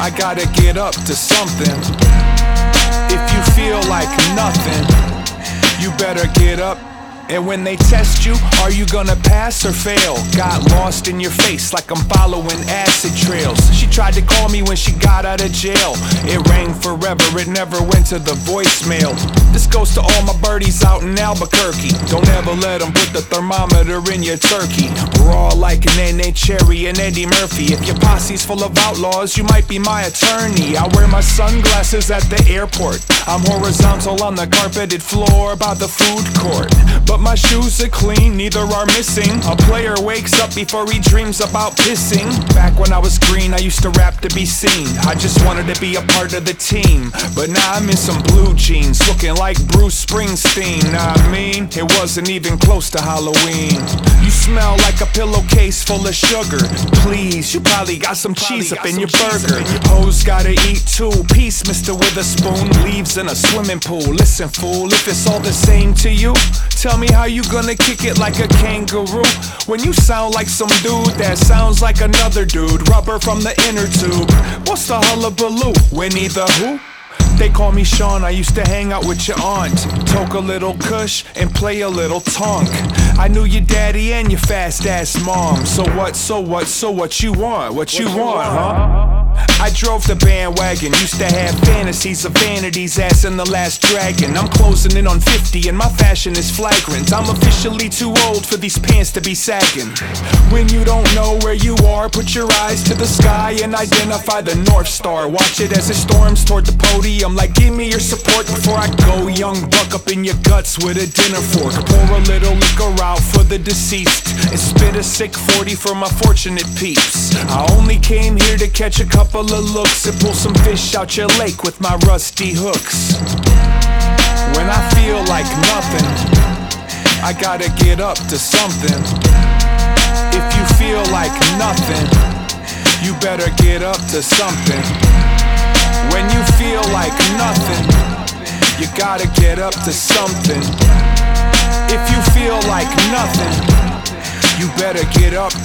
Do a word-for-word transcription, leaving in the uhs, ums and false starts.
I gotta get up to something. If you feel like nothing, you better get up. And when they test you, are you gonna pass or fail? Got lost in your face like I'm following acid trails. She tried to call me when she got out of jail. It rang forever, it never went to the voicemail. This goes to all my birdies out in Albuquerque. Don't ever let them put the thermometer in your turkey. We're all like an N H Cherry and Eddie Murphy. If your posse's full of outlaws, you might be my attorney. I wear my sunglasses at the airport. I'm horizontal on the carpeted floor by the food court. But my shoes are clean, neither are missing. A player wakes up before he dreams about pissing. Back when I was green, I used to rap to be seen. I just wanted to be a part of the team. But now I'm in some blue jeans, looking like Bruce Springsteen. Nah, I mean, it wasn't even close to Halloween. You smell like a pillowcase full of sugar. Please, you probably got some cheese up in your burger. Hoes gotta eat too. Peace, Mister Witherspoon. Leaves in a swimming pool. Listen, fool, if it's all the same to you, tell me how you gonna kick it like a kangaroo when you sound like some dude that sounds like another dude. Rubber from the inner tube. What's the hullabaloo? Winnie the Who? They call me Sean, I used to hang out with your aunt. Toke a little kush and play a little tonk. I knew your daddy and your fast ass mom. So what, so what, so what you want? What you want, huh? I drove the bandwagon, used to have fantasies of vanity's ass in The Last Dragon. I'm closing in on fifty and my fashion is flagrant. I'm officially too old for these pants to be sagging. When you don't know where you are, put your eyes to the sky and identify the North Star. Watch it as it storms toward the podium, like give me your support before I go. Young buck up in your guts with a dinner fork. Pour a little liquor out for the deceased and spit a sick forty for my fortunate peeps. I only came here to catch a couple of looks and pull some fish out your lake with my rusty hooks. When I feel like nothing, I gotta get up to something. If you feel like nothing, you better get up to something. When you feel like nothing, you gotta get up to something. If you feel like nothing, you better get up